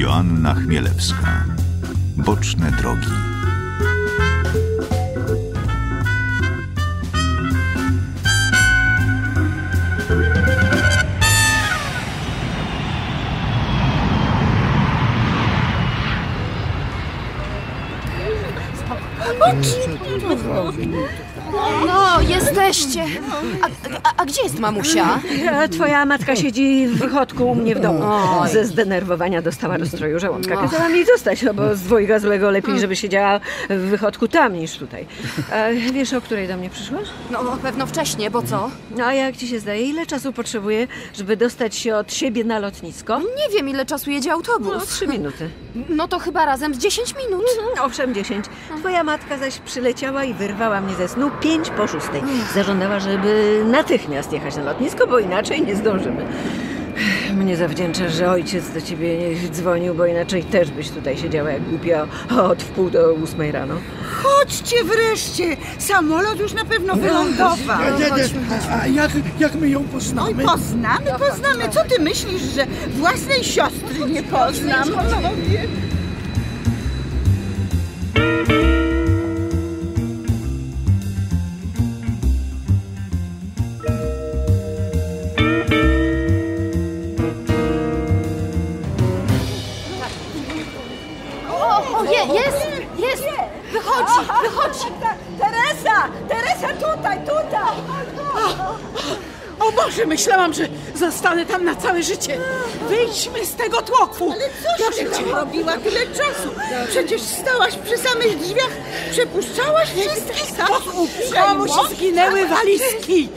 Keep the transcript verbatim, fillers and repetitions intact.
Joanna Chmielewska. Boczne drogi. No, jesteście. A, a, a gdzie jest mamusia? A twoja matka siedzi w wychodku u mnie w domu. Oj. Ze zdenerwowania dostała rozstroju żołądka. Kazałam jej zostać, no bo z dwojga złego lepiej, żeby siedziała w wychodku tam niż tutaj. A wiesz, o której do mnie przyszła? No, pewno wcześnie, bo co? No a jak ci się zdaje, ile czasu potrzebuje, żeby dostać się od siebie na lotnisko? Nie wiem, ile czasu jedzie No, autobus. trzy minuty. No to chyba razem z dziesięć minut. Owszem, dziesięć. Twoja matka zaś przyleciała i wyrwała mnie ze snu pięć po szóstej. Zażądała, żeby natychmiast jechać na lotnisko, bo inaczej nie zdążymy. Mnie zawdzięczasz, że ojciec do ciebie nie dzwonił, bo inaczej też byś tutaj siedziała jak głupia od wpół do ósmej rano. Chodźcie wreszcie! Samolot już na pewno wylądował. Nie, nie, a jak, jak my ją Oj, poznamy? poznamy, poznamy. Co ty myślisz, że własnej siostry nie poznam? O, o, je, jest, jest. Wychodzi, wychodzi. Teresa! Teresa, tutaj, tutaj! O Boże, myślałam, że zostanę tam na całe życie. Wyjdźmy z tego tłoku. Ale coś ty tam robiła tyle czasu? Przecież stałaś przy samych drzwiach, przepuszczałaś wszystkich tak uprzejmo. Komuś zginęły walizki.